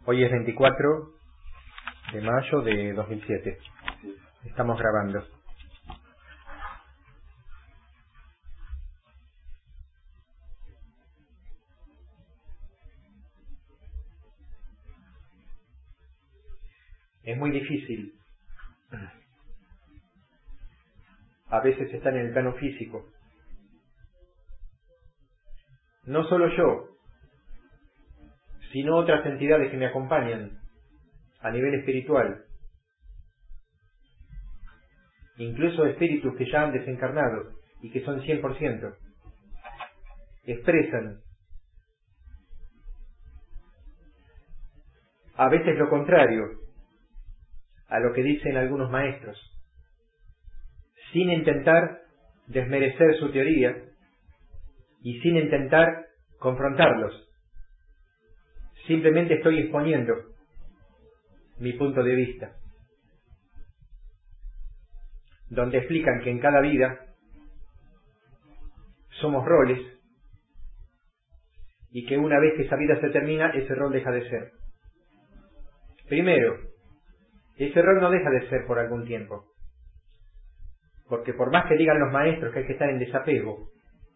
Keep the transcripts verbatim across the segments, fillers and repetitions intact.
Hoy es veinticuatro de mayo de dos mil siete. Estamos grabando. Es muy difícil a veces estar en el plano físico. No solo yo, sino otras entidades que me acompañan a nivel espiritual. Incluso espíritus que ya han desencarnado y que son cien por ciento, expresan a veces lo contrario a lo que dicen algunos maestros, sin intentar desmerecer su teoría y sin intentar confrontarlos. Simplemente estoy exponiendo mi punto de vista, donde explican que en cada vida somos roles y que una vez que esa vida se termina, ese rol deja de ser. Primero, ese rol no deja de ser por algún tiempo, porque por más que digan los maestros que hay que estar en desapego,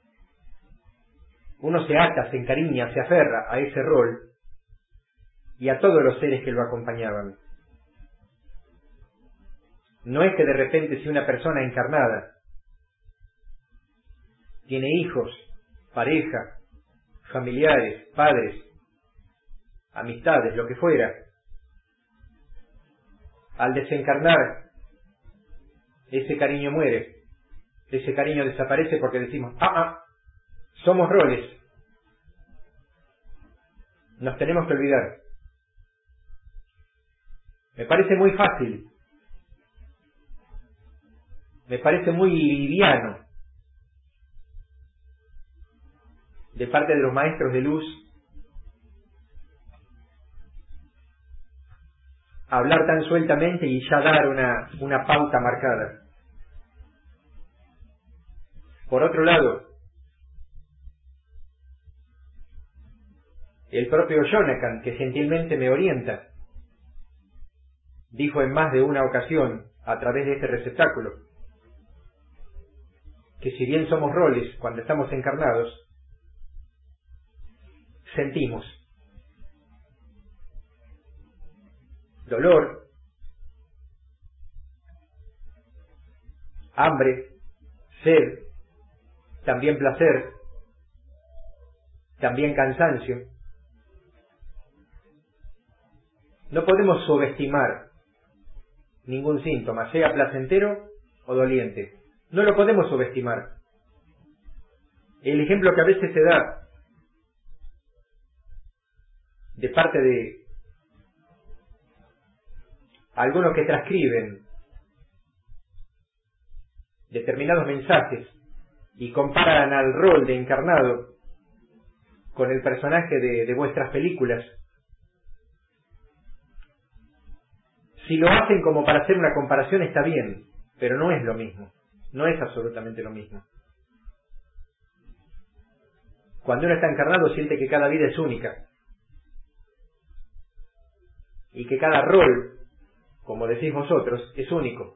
uno se ata, se encariña, se aferra a ese rol y a todos los seres que lo acompañaban. No es que de repente si una persona encarnada tiene hijos, pareja, familiares, padres, amistades, lo que fuera, al desencarnar ese cariño muere, ese cariño desaparece porque decimos, ah, ah, somos roles, nos tenemos que olvidar. Me parece muy fácil, me parece muy liviano de parte de los maestros de luz hablar tan sueltamente y ya dar una, una pauta marcada. Por otro lado, el propio Jonathan, que gentilmente me orienta, dijo en más de una ocasión a través de este receptáculo que si bien somos roles cuando estamos encarnados, sentimos dolor, hambre, sed, también placer, también cansancio. No podemos subestimar ningún síntoma, sea placentero o doliente. No lo podemos subestimar. El ejemplo que a veces se da de parte de algunos que transcriben determinados mensajes y comparan al rol de encarnado con el personaje de, de vuestras películas. Si lo hacen como para hacer una comparación está bien, pero no es lo mismo, no es absolutamente lo mismo. Cuando uno está encarnado siente que cada vida es única y que cada rol, como decís vosotros, es único.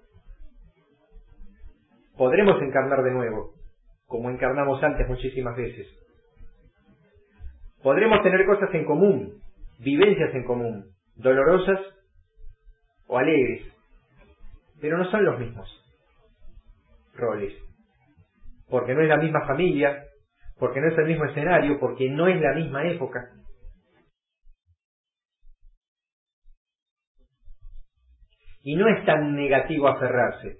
Podremos encarnar de nuevo, como encarnamos antes muchísimas veces. Podremos tener cosas en común, vivencias en común, dolorosas o alegres, pero no son los mismos roles, porque no es la misma familia, porque no es el mismo escenario, porque no es la misma época. Y no es tan negativo aferrarse,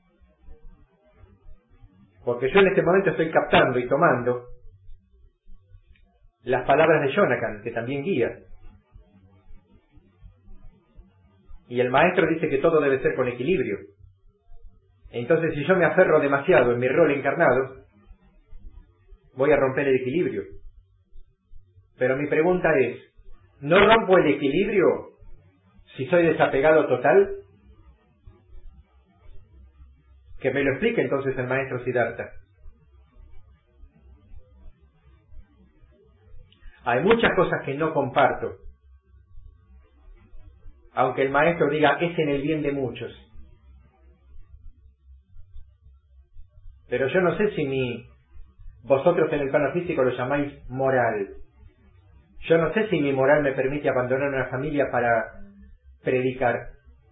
porque yo en este momento estoy captando y tomando las palabras de Jonathan, que también guía. Y el maestro dice que todo debe ser con equilibrio. Entonces, si yo me aferro demasiado en mi rol encarnado, voy a romper el equilibrio. Pero mi pregunta es, ¿no rompo el equilibrio si soy desapegado total? Que me lo explique entonces el maestro Siddhartha. Hay muchas cosas que no comparto aunque el maestro diga es en el bien de muchos. Pero yo no sé si mi, vosotros en el plano físico lo llamáis moral. Yo no sé si mi moral me permite abandonar una familia para predicar.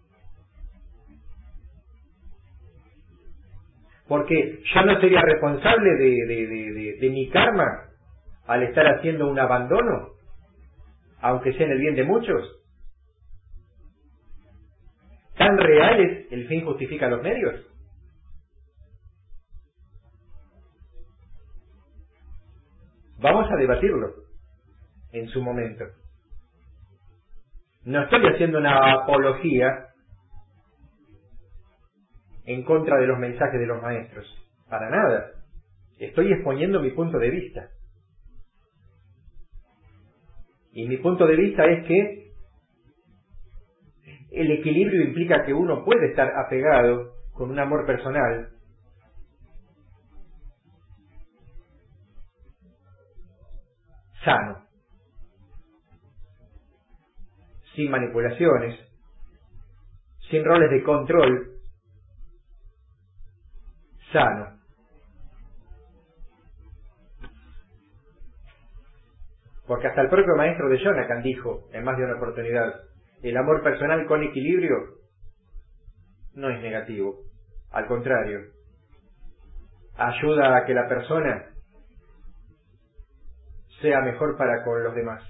Porque yo no sería responsable de, de, de, de, de mi karma al estar haciendo un abandono, aunque sea en el bien de muchos. ¿Tan real es el fin justifica los medios? Vamos a debatirlo en su momento. No estoy haciendo una apología en contra de los mensajes de los maestros, para nada. Estoy exponiendo mi punto de vista. Y mi punto de vista es que el equilibrio implica que uno puede estar apegado con un amor personal sano, sin manipulaciones, sin roles de control, sano. Porque hasta el propio maestro de Jonathan dijo en más de una oportunidad, el amor personal con equilibrio no es negativo, al contrario, ayuda a que la persona sea mejor para con los demás.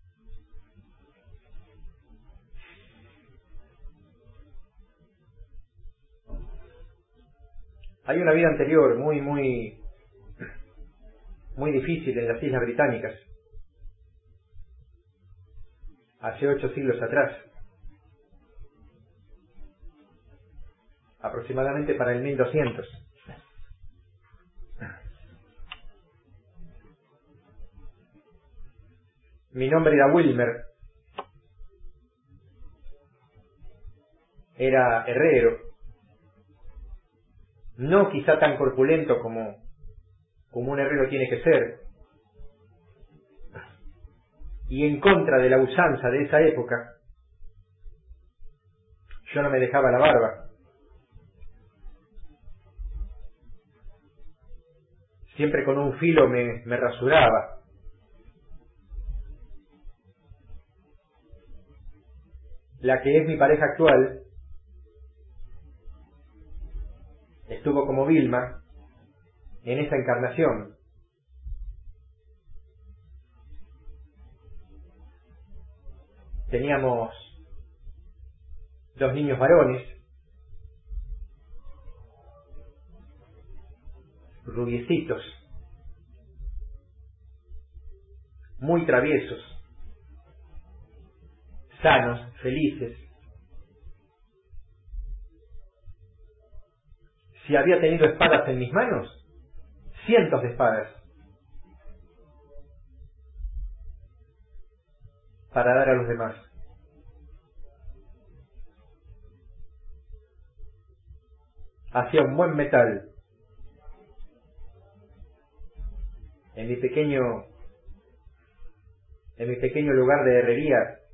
Hay una vida anterior muy, muy, muy difícil en las Islas Británicas, hace ocho siglos atrás, aproximadamente para el mil doscientos. Mi nombre era Wilmer, era herrero, no quizá tan corpulento como, como un herrero tiene que ser, y en contra de la usanza de esa época, yo no me dejaba la barba. Siempre con un filo me, me rasuraba. La que es mi pareja actual estuvo como Vilma en esa encarnación. Teníamos dos niños varones, rubiecitos, muy traviesos, sanos, felices. Si había tenido espadas en mis manos, cientos de espadas, para dar a los demás. Hacía un buen metal. En mi pequeño, en mi pequeño lugar de herrería,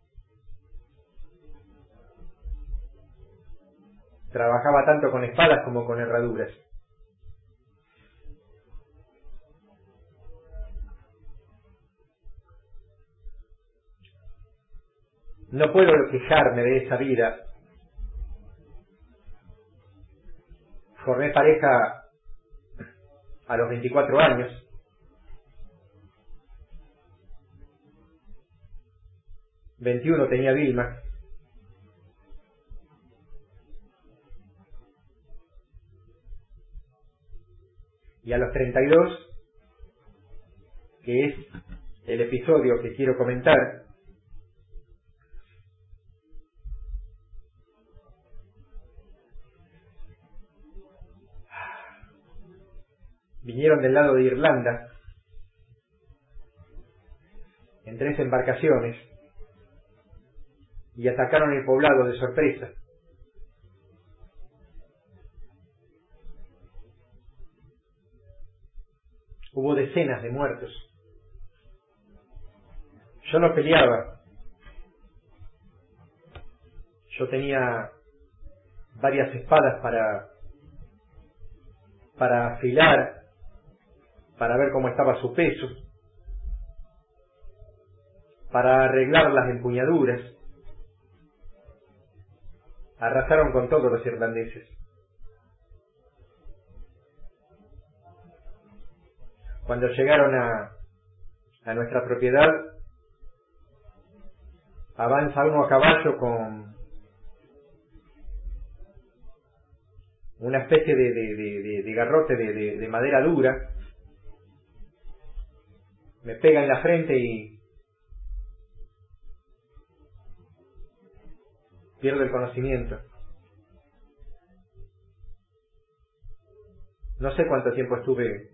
trabajaba tanto con espadas como con herraduras. No puedo quejarme de esa vida. Formé pareja a los veinticuatro años. veintiuno tenía Vilma. Y a los treinta y dos, que es el episodio que quiero comentar, vinieron del lado de Irlanda en tres embarcaciones y atacaron el poblado de sorpresa. Hubo decenas de muertos. Yo no peleaba. Yo tenía varias espadas para, para afilar, para ver cómo estaba su peso, para arreglar las empuñaduras. Arrasaron con todos los irlandeses. Cuando llegaron a, a nuestra propiedad, avanza uno a caballo con una especie de, de, de, de, de garrote de, de, de madera dura, me pega en la frente y pierdo el conocimiento. No sé cuánto tiempo estuve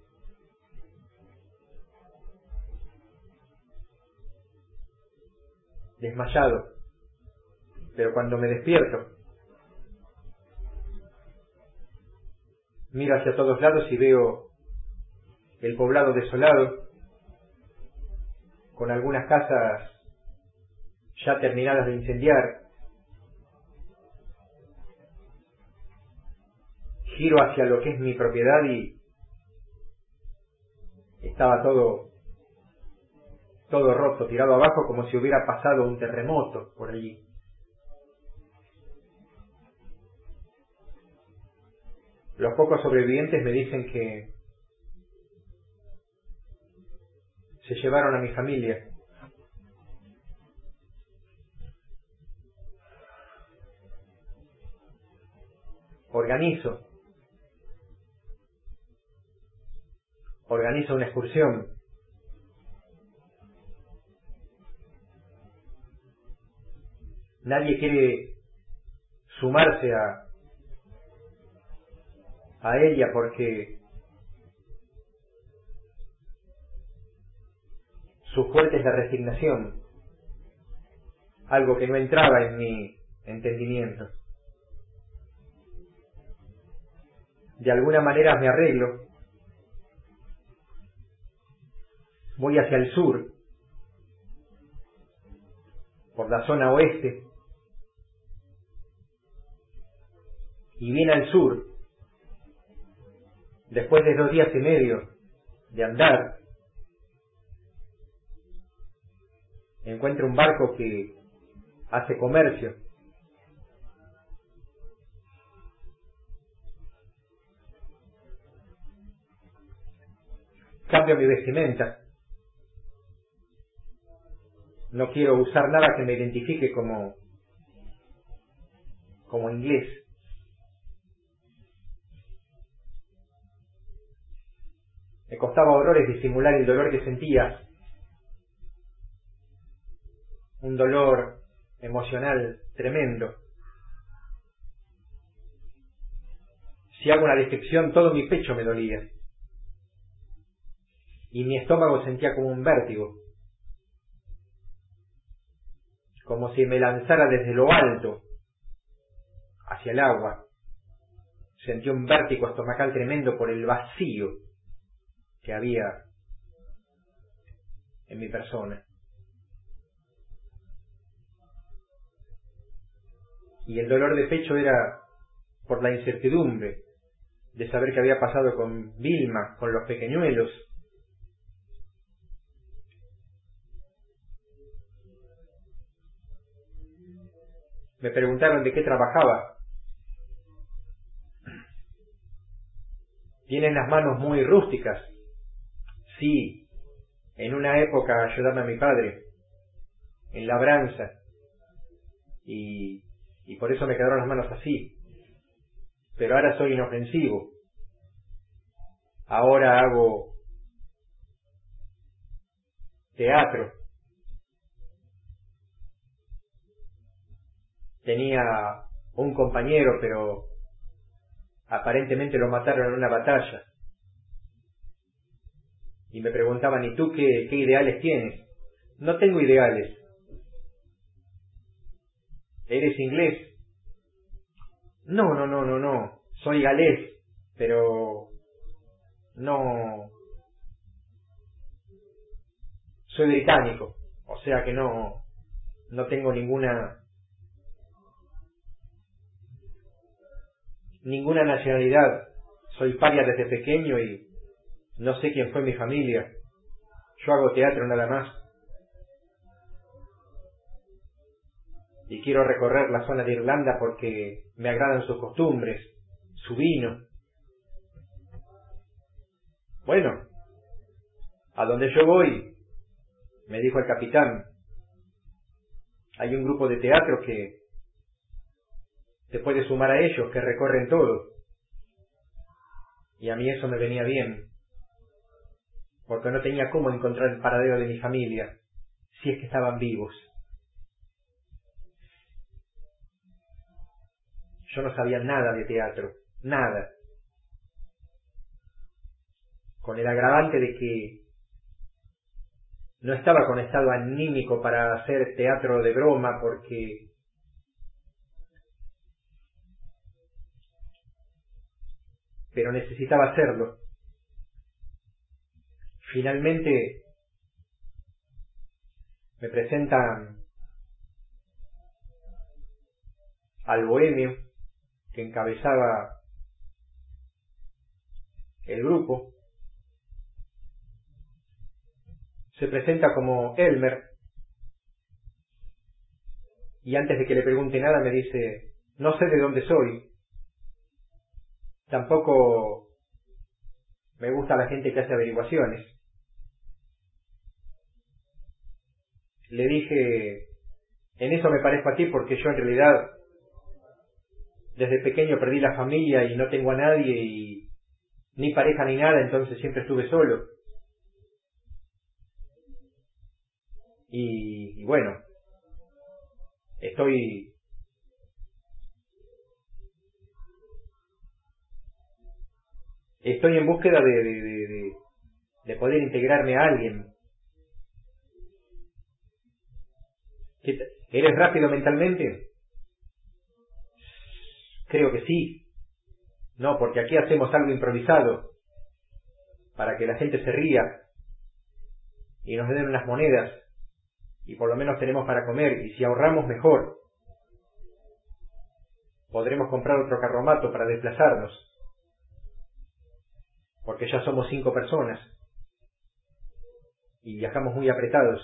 desmayado, pero cuando me despierto, miro hacia todos lados y veo el poblado desolado, con algunas casas ya terminadas de incendiar. Giro hacia lo que es mi propiedad y estaba todo todo roto, tirado abajo, como si hubiera pasado un terremoto por allí. Los pocos sobrevivientes me dicen que se llevaron a mi familia. Organizo, organizo una excursión. Nadie quiere sumarse a, a ella porque su fuerte es la resignación, algo que no entraba en mi entendimiento. De alguna manera me arreglo, voy hacia el sur, por la zona oeste, y bien al sur, después de dos días y medio de andar, encuentro un barco que hace comercio. Cambio mi vestimenta. No quiero usar nada que me identifique como, como inglés. Me costaba horrores disimular el dolor que sentía. Un dolor emocional tremendo. Si hago una descripción, todo mi pecho me dolía. Y mi estómago sentía como un vértigo. Como si me lanzara desde lo alto hacia el agua. Sentí un vértigo estomacal tremendo por el vacío que había en mi persona. Y el dolor de pecho era por la incertidumbre de saber qué había pasado con Vilma, con los pequeñuelos. Me preguntaron de qué trabajaba. Tienen las manos muy rústicas. Sí, en una época ayudaba a mi padre en labranza y, y por eso me quedaron las manos así. Pero ahora soy inofensivo. Ahora hago teatro. Tenía un compañero, pero aparentemente lo mataron en una batalla. Y me preguntaban, ¿y tú qué, qué ideales tienes? No tengo ideales. ¿Eres inglés? No, no, no, no, no. Soy galés, pero no... Soy británico, o sea que no, no tengo ninguna ninguna nacionalidad, soy paria desde pequeño y no sé quién fue mi familia. Yo hago teatro nada más. Y quiero recorrer la zona de Irlanda porque me agradan sus costumbres, su vino. Bueno, a donde yo voy, me dijo el capitán, hay un grupo de teatro que te puede sumar a ellos, que recorren todo. Y a mí eso me venía bien, porque no tenía cómo encontrar el paradero de mi familia, si es que estaban vivos. Yo no sabía nada de teatro, nada. Con el agravante de que no estaba con estado anímico para hacer teatro de broma, porque pero necesitaba hacerlo. Finalmente me presentan al bohemio que encabezaba el grupo. Se presenta como Elmer y antes de que le pregunte nada me dice, no sé de dónde soy, tampoco me gusta la gente que hace averiguaciones. Le dije, en eso me parezco a ti porque yo en realidad desde pequeño perdí la familia y no tengo a nadie y ni pareja ni nada, entonces siempre estuve solo. Y, y bueno, estoy estoy en búsqueda de, de, de, de, de poder integrarme a alguien. ¿Eres rápido mentalmente? Creo que sí. No, porque aquí hacemos algo improvisado para que la gente se ría y nos den unas monedas y por lo menos tenemos para comer, y si ahorramos mejor. Podremos comprar otro carromato para desplazarnos, porque ya somos cinco personas y viajamos muy apretados.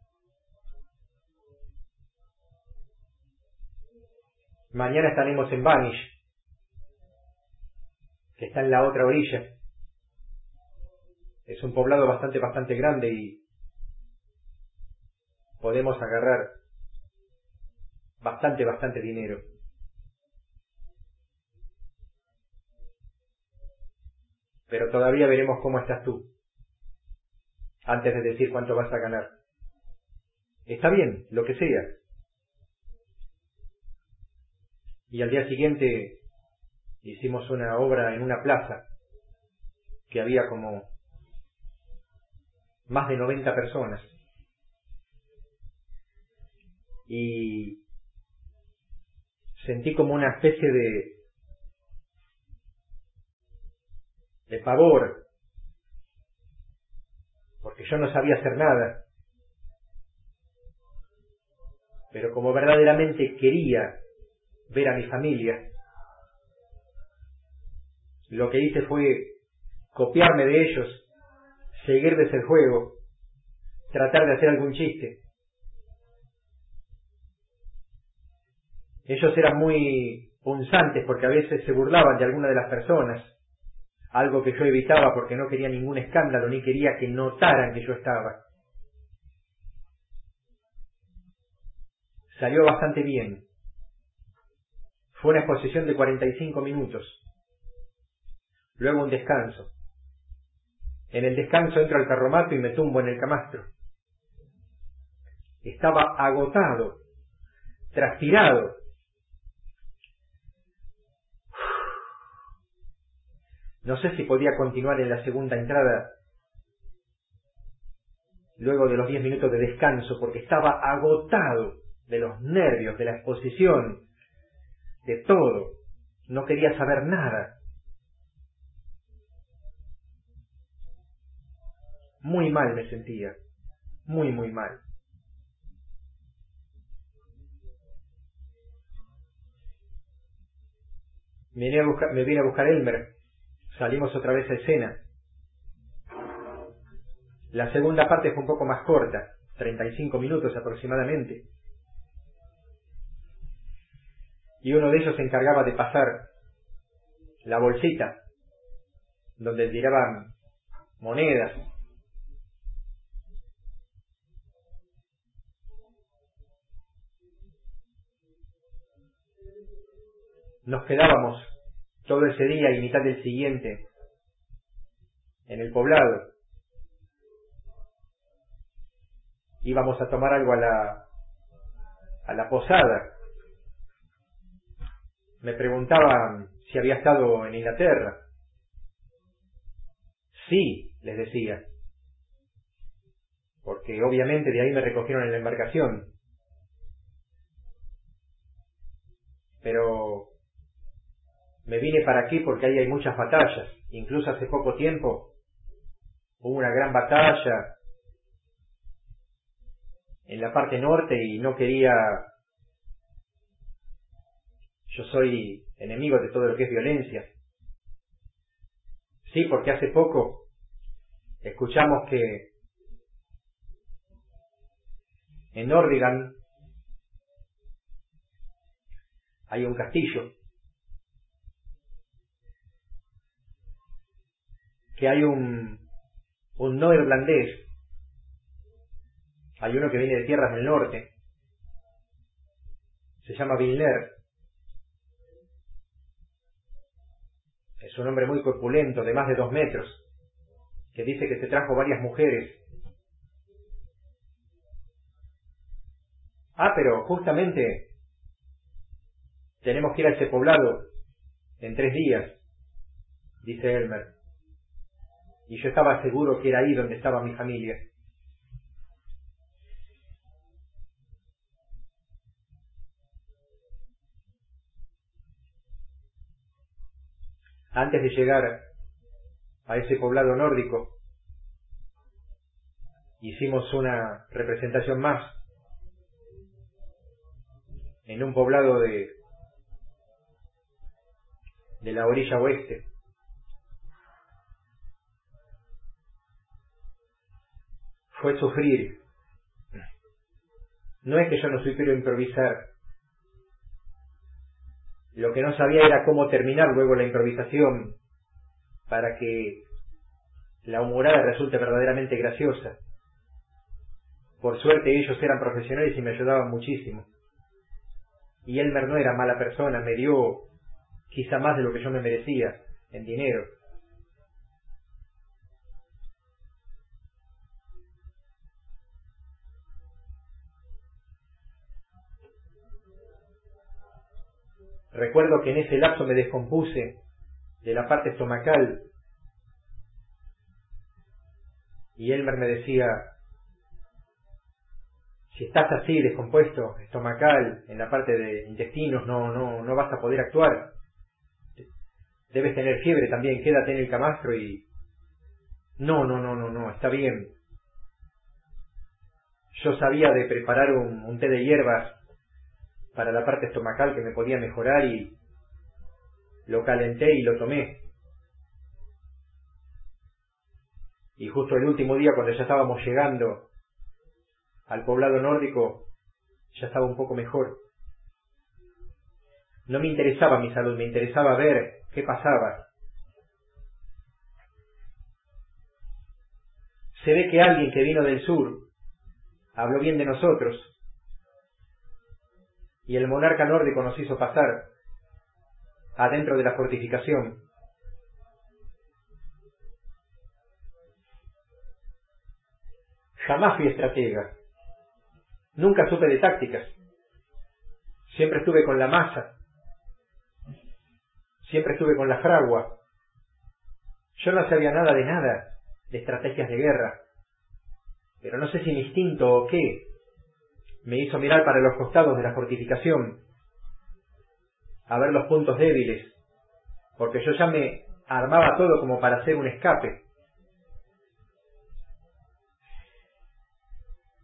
Mañana estaremos en Vanish, que está en la otra orilla. Es un poblado bastante, bastante grande y podemos agarrar bastante, bastante dinero. Pero todavía veremos cómo estás tú, antes de decir cuánto vas a ganar. Está bien, lo que sea. Y al día siguiente hicimos una obra en una plaza, que había como más de noventa personas. Y sentí como una especie de de pavor, porque yo no sabía hacer nada, pero como verdaderamente quería ver a mi familia, lo que hice fue copiarme de ellos, seguirles el juego, tratar de hacer algún chiste. Ellos eran muy punzantes porque a veces se burlaban de alguna de las personas, algo que yo evitaba porque no quería ningún escándalo ni quería que notaran que yo estaba. Salió bastante bien. Fue una exposición de cuarenta y cinco minutos. Luego un descanso. En el descanso entro al carromato y me tumbo en el camastro. Estaba agotado, transpirado. No sé si podía continuar en la segunda entrada luego de los diez minutos de descanso, porque estaba agotado de los nervios, de la exposición, de todo. No quería saber nada. Muy mal me sentía, muy, muy mal. me vine a buscar, me vine a buscar Elmer. Salimos otra vez a escena. La segunda parte fue un poco más corta, treinta y cinco minutos aproximadamente. Y uno de ellos se encargaba de pasar la bolsita donde tiraban monedas. Nos quedábamos todo ese día y mitad del siguiente en el poblado. Íbamos a tomar algo a la a la posada. Me preguntaban si había estado en Inglaterra. Sí, les decía, porque obviamente de ahí me recogieron en la embarcación. Pero me vine para aquí porque ahí hay muchas batallas. Incluso hace poco tiempo hubo una gran batalla en la parte norte y no quería... Yo soy enemigo de todo lo que es violencia. Sí, porque hace poco escuchamos que en Nordland hay un castillo, que hay un, un no irlandés, hay uno que viene de tierras del norte, se llama Vilner. Es un hombre muy corpulento, de más de dos metros, que dice que se trajo varias mujeres. Ah, pero justamente tenemos que ir a ese poblado en tres días, dice Elmer. Y yo estaba seguro que era ahí donde estaba mi familia. Antes de llegar a ese poblado nórdico, hicimos una representación más en un poblado de, de la orilla oeste. Fue sufrir. No es que yo no supiera improvisar. Lo que no sabía era cómo terminar luego la improvisación para que la humorada resulte verdaderamente graciosa. Por suerte ellos eran profesionales y me ayudaban muchísimo. Y Elmer no era mala persona, me dio quizá más de lo que yo me merecía en dinero. Recuerdo que en ese lapso me descompuse de la parte estomacal y Elmer me decía: si estás así descompuesto estomacal en la parte de intestinos no no no vas a poder actuar, debes tener fiebre también, quédate en el camastro. Y no no no no no está bien. Yo sabía de preparar un, un té de hierbas para la parte estomacal que me podía mejorar y lo calenté y lo tomé. Y justo el último día, cuando ya estábamos llegando al poblado nórdico, ya estaba un poco mejor. No me interesaba mi salud, me interesaba ver qué pasaba. Se ve que alguien que vino del sur habló bien de nosotros y el monarca nórdico nos hizo pasar adentro de la fortificación. Jamás fui estratega. Nunca supe de tácticas. Siempre estuve con la masa. Siempre estuve con la fragua. Yo no sabía nada de nada, de estrategias de guerra. Pero no sé si mi instinto o qué me hizo mirar para los costados de la fortificación, a ver los puntos débiles, porque yo ya me armaba todo como para hacer un escape.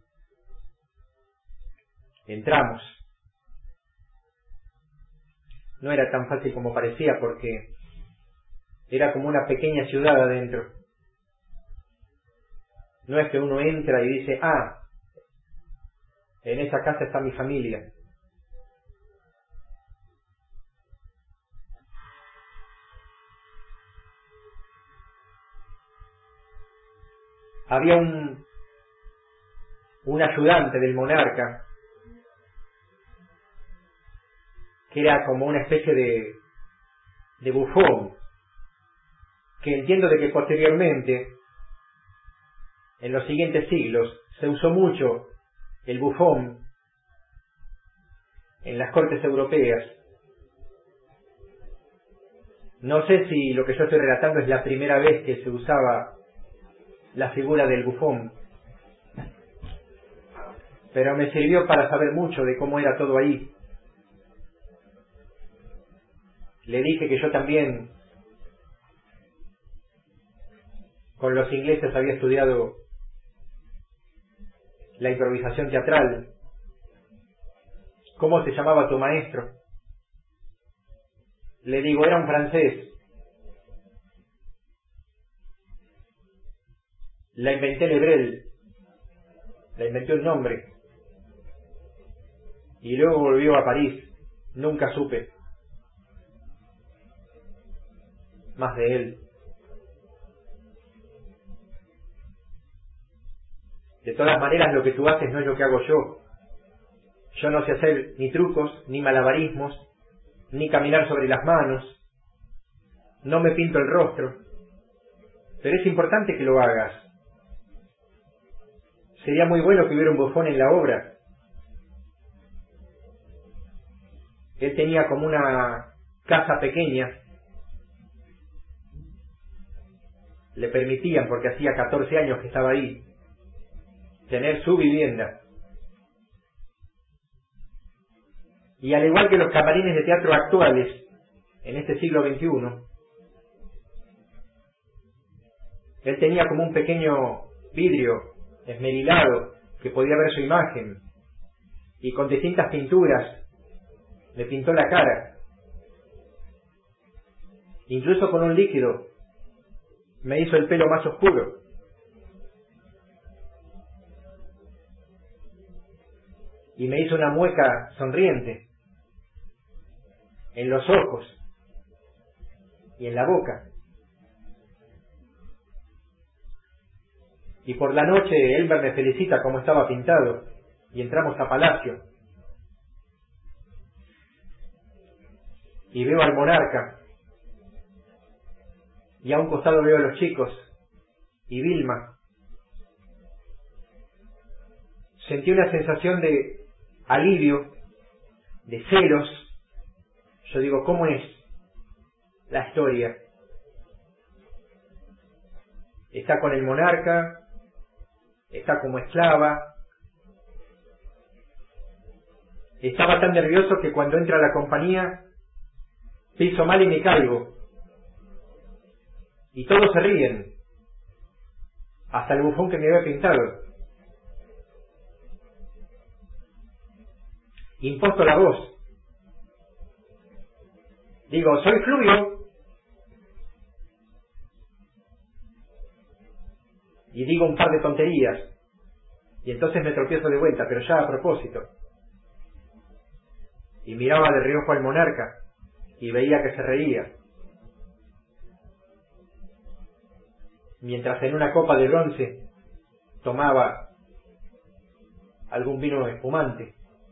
Entramos. no era tan fácil como parecía, porque era como una pequeña ciudad adentro. No es que uno entra y dice, ah, en esa casa está mi familia. Había un, un ayudante del monarca que era como una especie de, de bufón, que entiendo de que posteriormente, en los siguientes siglos, se usó mucho el bufón en las cortes europeas. No sé si lo que yo estoy relatando es la primera vez que se usaba la figura del bufón, pero me sirvió para saber mucho de cómo era todo ahí. Le dije que yo también con los ingleses había estudiado la improvisación teatral. ¿Cómo se llamaba tu maestro? Le digo, era un francés. La inventé Lebrel. La inventé un nombre. Y luego volvió a París. Nunca supe más de él. De todas maneras, lo que tú haces no es lo que hago yo. Yo no sé hacer ni trucos, ni malabarismos, ni caminar sobre las manos. No me pinto el rostro. Pero es importante que lo hagas. Sería muy bueno que hubiera un bufón en la obra. Él tenía como una casa pequeña. Le permitían, porque hacía catorce años que estaba ahí, tener su vivienda. Y al igual que los camarines de teatro actuales, en este siglo veintiuno, él tenía como un pequeño vidrio esmerilado que podía ver su imagen, y con distintas pinturas le pintó la cara. Incluso con un líquido me hizo el pelo más oscuro. Y me hizo una mueca sonriente en los ojos y en la boca. Y por la noche Elmer me felicita como estaba pintado, y entramos a palacio. Y veo al monarca, y a un costado veo a los chicos, y Vilma. Sentí una sensación de alivio, de celos. Yo digo, ¿cómo es la historia? Está con el monarca, está como esclava. Estaba tan nervioso que cuando entra a la compañía piso mal y me caigo. Y todos se ríen, hasta el bufón que me había pintado. Imposto la voz. Digo, soy Fluvio. Y digo un par de tonterías. Y entonces me tropiezo de vuelta, pero ya a propósito. Y miraba de reojo al monarca y veía que se reía. Mientras en una copa de bronce tomaba algún vino espumante.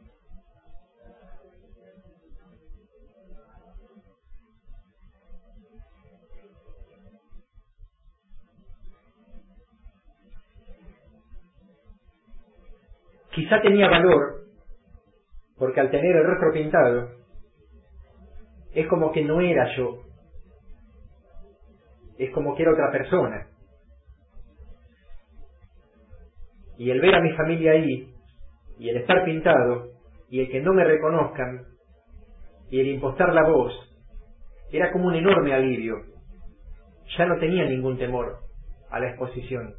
Quizá tenía valor, porque al tener el rostro pintado, es como que no era yo, es como que era otra persona. Y el ver a mi familia ahí, y el estar pintado, y el que no me reconozcan, y el impostar la voz, era como un enorme alivio. Ya no tenía ningún temor a la exposición.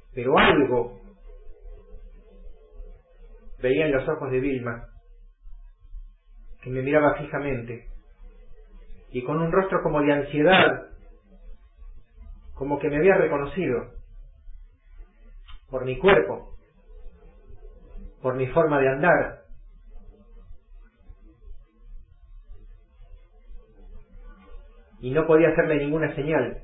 Pero algo veía en los ojos de Vilma, que me miraba fijamente, y con un rostro como de ansiedad, como que me había reconocido por mi cuerpo, por mi forma de andar. Y no podía hacerle ninguna señal.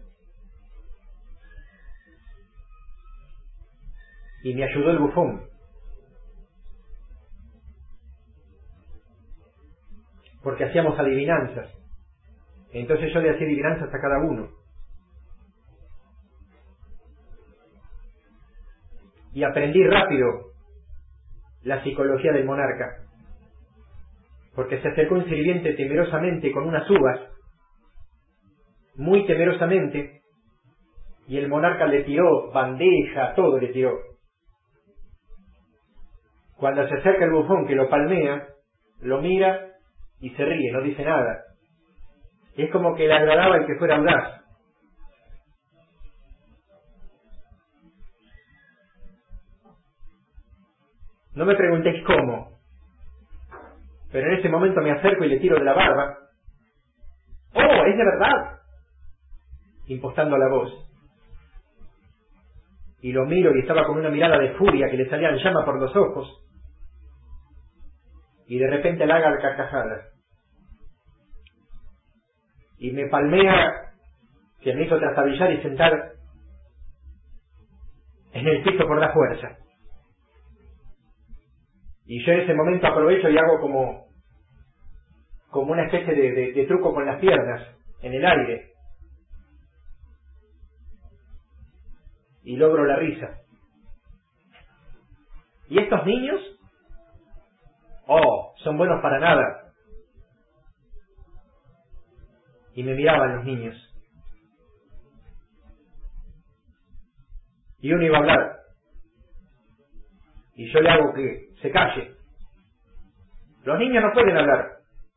Y me ayudó el bufón, porque hacíamos adivinanzas. Entonces yo le hacía adivinanzas a cada uno. Y aprendí rápido la psicología del monarca, porque se acercó un sirviente temerosamente con unas uvas, muy temerosamente, y el monarca le tiró bandeja, todo le tiró. Cuando se acerca el bufón, que lo palmea, lo mira y se ríe, no dice nada. Es como que le agradaba el que fuera audaz. No me preguntéis cómo, pero en ese momento me acerco y le tiro de la barba. ¡Oh, es de verdad!, impostando la voz. Y lo miro y estaba con una mirada de furia que le salían llamas por los ojos. Y de repente la haga carcajadas. Y me palmea, que me hizo trastabillar y sentar en el piso por la fuerza. Y yo en ese momento aprovecho y hago como, como una especie de, de, de truco con las piernas, en el aire. Y logro la risa. ¿Y estos niños? Oh, son buenos para nada. Y me miraban los niños. Y uno iba a hablar. Y yo le hago que se calle. Los niños no pueden hablar.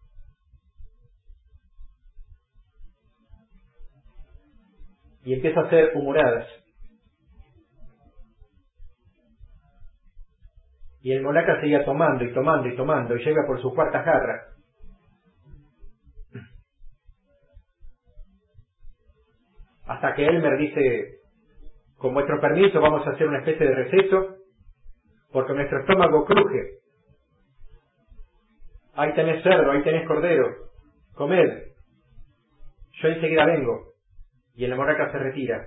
Y empiezo a hacer humoradas. Y el monarca seguía tomando y tomando y tomando y llega por su cuarta jarra. Hasta que Elmer dice, con vuestro permiso vamos a hacer una especie de receso, porque nuestro estómago cruje. Ahí tenés cerdo, ahí tenés cordero, comed. Yo enseguida vengo. Y el monarca se retira.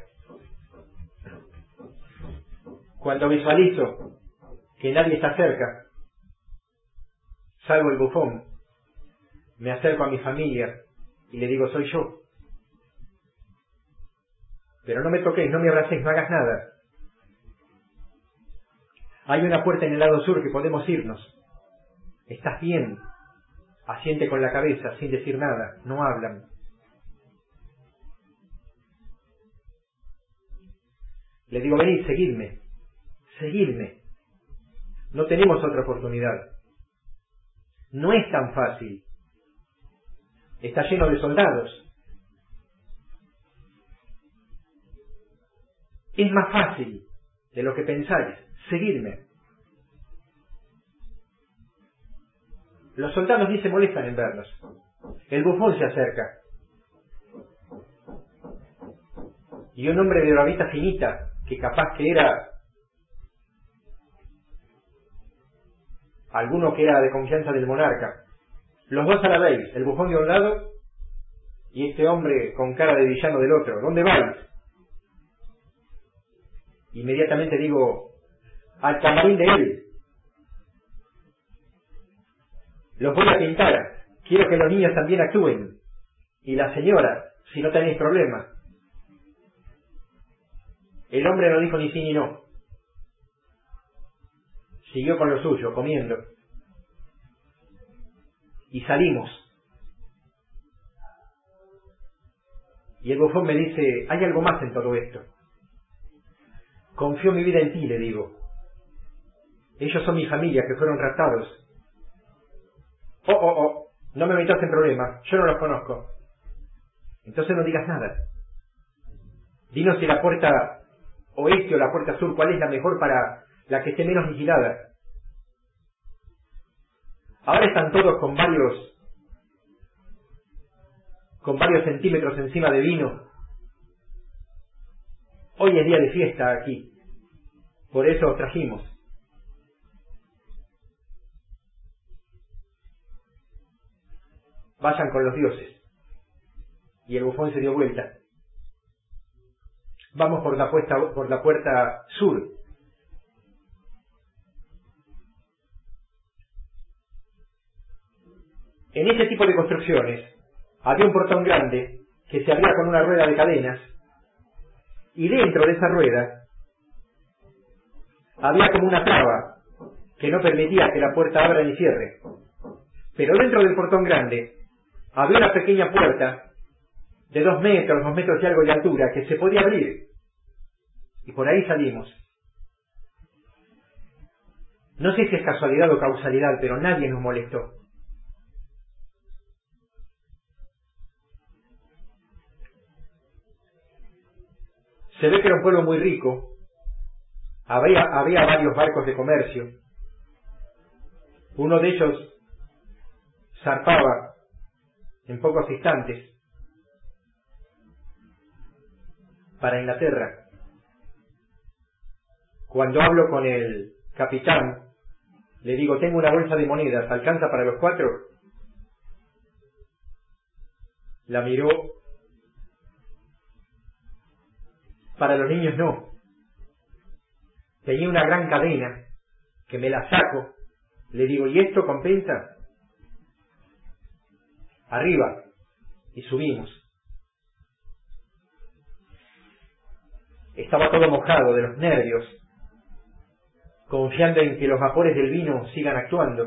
Cuando visualizo que nadie está cerca, salgo el bufón, me acerco a mi familia y le digo, soy yo. Pero no me toquéis, no me abracéis, no hagas nada. Hay una puerta en el lado sur que podemos irnos. ¿Estás bien? Asiente con la cabeza, sin decir nada, no hablan. Le digo, venid, seguidme, seguidme. No tenemos otra oportunidad. No es tan fácil. Está lleno de soldados. Es más fácil de lo que pensáis. Seguidme. Los soldados ni se molestan en vernos. El bufón se acerca. Y un hombre de barbita finita, que capaz que era alguno que era de confianza del monarca. Los dos a la vez, el bufón de un lado y este hombre con cara de villano del otro. ¿Dónde vais? Inmediatamente digo, al camarín de él. Los voy a pintar. Quiero que los niños también actúen. Y la señora, si no tenéis problema. El hombre no dijo ni sí ni no. Siguió con lo suyo, comiendo. Y salimos. Y el bufón me dice, hay algo más en todo esto. Confío mi vida en ti, le digo. Ellos son mi familia, que fueron raptados. Oh, oh, oh, no me metas en problemas, yo no los conozco. Entonces no digas nada. Dinos si la puerta oeste o la puerta sur, cuál es la mejor para la que esté menos vigilada. Ahora están todos con varios, con varios centímetros encima de vino. Hoy es día de fiesta aquí, por eso os trajimos. Vayan con los dioses. Y el bufón se dio vuelta. Vamos por la, puesta, por la puerta sur. En ese tipo de construcciones había un portón grande que se abría con una rueda de cadenas, y dentro de esa rueda había como una traba que no permitía que la puerta abra ni cierre. Pero dentro del portón grande había una pequeña puerta de dos metros, dos metros y algo de altura, que se podía abrir. Y por ahí salimos. No sé si es casualidad o causalidad, pero nadie nos molestó. Se ve que era un pueblo muy rico. Había, había varios barcos de comercio. Uno de ellos zarpaba en pocos instantes para Inglaterra. Cuando hablo con el capitán, le digo, tengo una bolsa de monedas, ¿alcanza para los cuatro? La miró. Para los niños no. Tenía una gran cadena, que me la saco. Le digo, ¿y esto compensa? Arriba. Y subimos. Estaba todo mojado de los nervios, confiando en que los vapores del vino sigan actuando.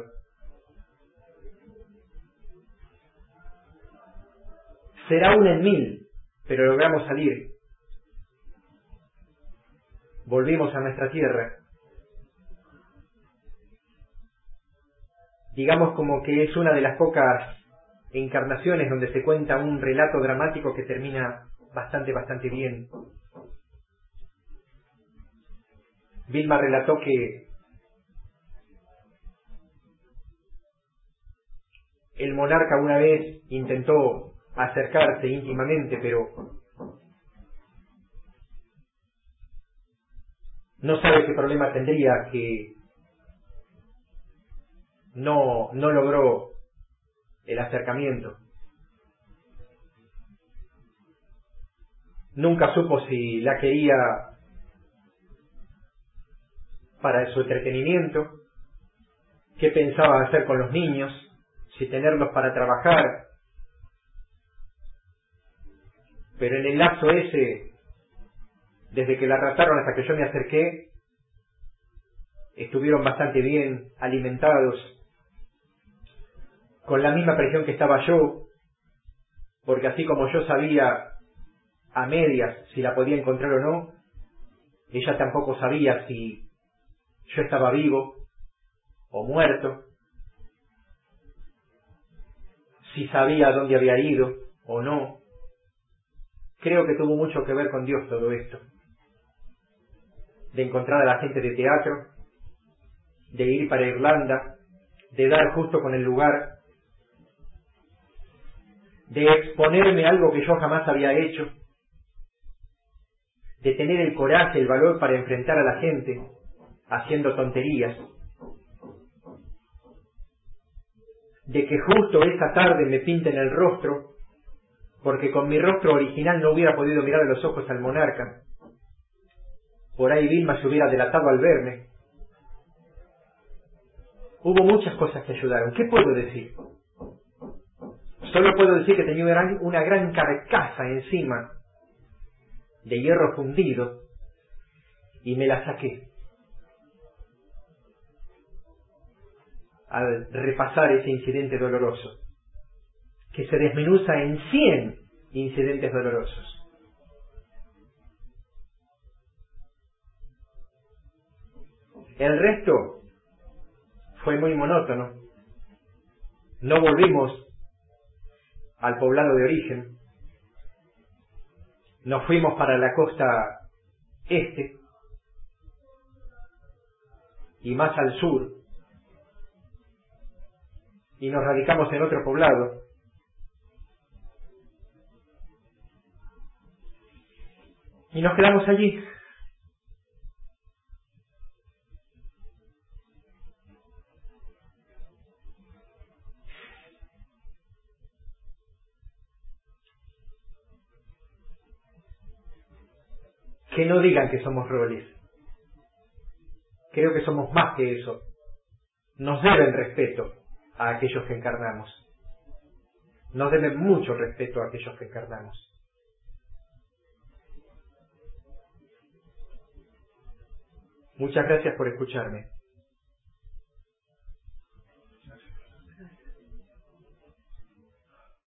Será una en mil, pero logramos salir. Volvimos a nuestra tierra. Digamos como que es una de las pocas encarnaciones donde se cuenta un relato dramático que termina bastante, bastante bien. Vilma relató que el monarca una vez intentó acercarse íntimamente, pero no sabe qué problema tendría, que no, no logró el acercamiento. Nunca supo si la quería para su entretenimiento, qué pensaba hacer con los niños, si tenerlos para trabajar. Pero en el lapso ese, desde que la arrastraron hasta que yo me acerqué, estuvieron bastante bien alimentados, con la misma presión que estaba yo, porque así como yo sabía a medias si la podía encontrar o no, ella tampoco sabía si yo estaba vivo o muerto, si sabía dónde había ido o no. Creo que tuvo mucho que ver con Dios todo esto, de encontrar a la gente de teatro, de ir para Irlanda, de dar justo con el lugar, de exponerme a algo que yo jamás había hecho, de tener el coraje, el valor para enfrentar a la gente haciendo tonterías, de que justo esa tarde me pinten el rostro, porque con mi rostro original no hubiera podido mirar a los ojos al monarca. Por ahí Vilma se hubiera delatado al verme. Hubo muchas cosas que ayudaron. ¿Qué puedo decir? Solo puedo decir que tenía una gran, una gran carcasa encima de hierro fundido y me la saqué. Al repasar ese incidente doloroso, que se desmenuza en cien incidentes dolorosos. El resto fue muy monótono. No volvimos al poblado de origen. Nos fuimos para la costa este y más al sur, y nos radicamos en otro poblado, y nos quedamos allí. Que no digan que somos roles. Creo que somos más que eso. Nos deben respeto a aquellos que encarnamos. Nos deben mucho respeto a aquellos que encarnamos. Muchas gracias por escucharme.